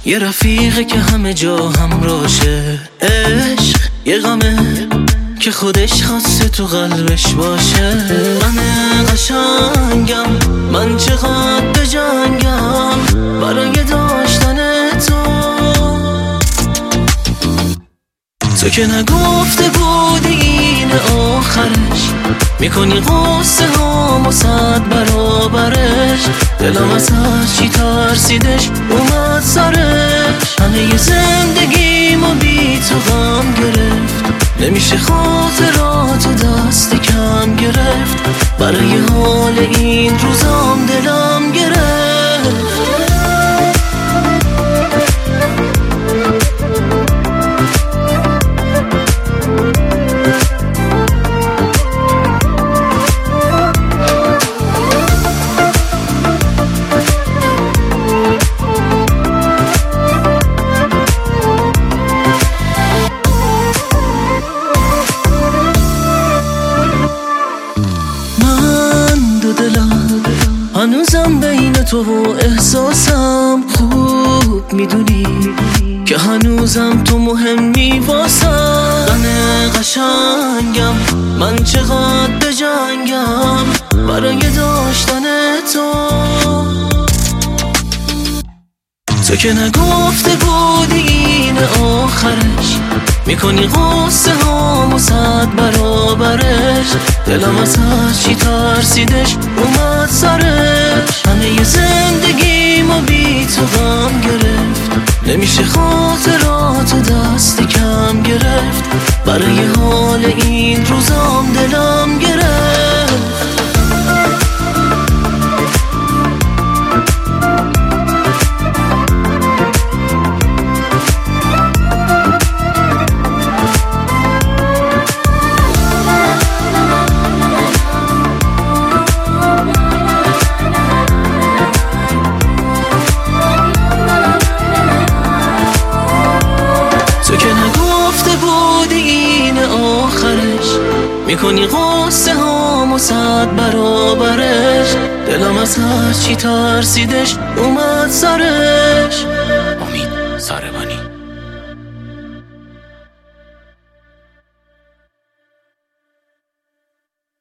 یه رفیقه که همه جا همراشه، عشق یه غمه که خودش خواسته تو قلبش باشه. من قشنگم، من چقدر بجنگم برای داشتن تو که نگفته بودی این آخرش، میکنی قصه هامو 100 برابرش. دلم از چی ترسیدش اومد سرش، همه زندگیمو بی تو غم گرفت. نمیشه خاطراتو دست کم گرفت، برای حال این روزام دلم گرفت. هنوزم بین تو و احساسم، خوب میدونی که هنوزم تو مهمی واسم. من قشنگم، من چقدر بجنگم برای داشتن تو که نگفته بودی این آخرش، میکنی قصه هامو 100 برابرش. دلم از چی ترسیدش اومد سرش، همه زندگیمو بی تو غم گرفت. نمیشه خاطراتو دست کم گرفت، برای حال این روزام دلم گرفت. میکنی قصه هامو 100 برابرش. دلم از چی ترسیدش اومد سرش.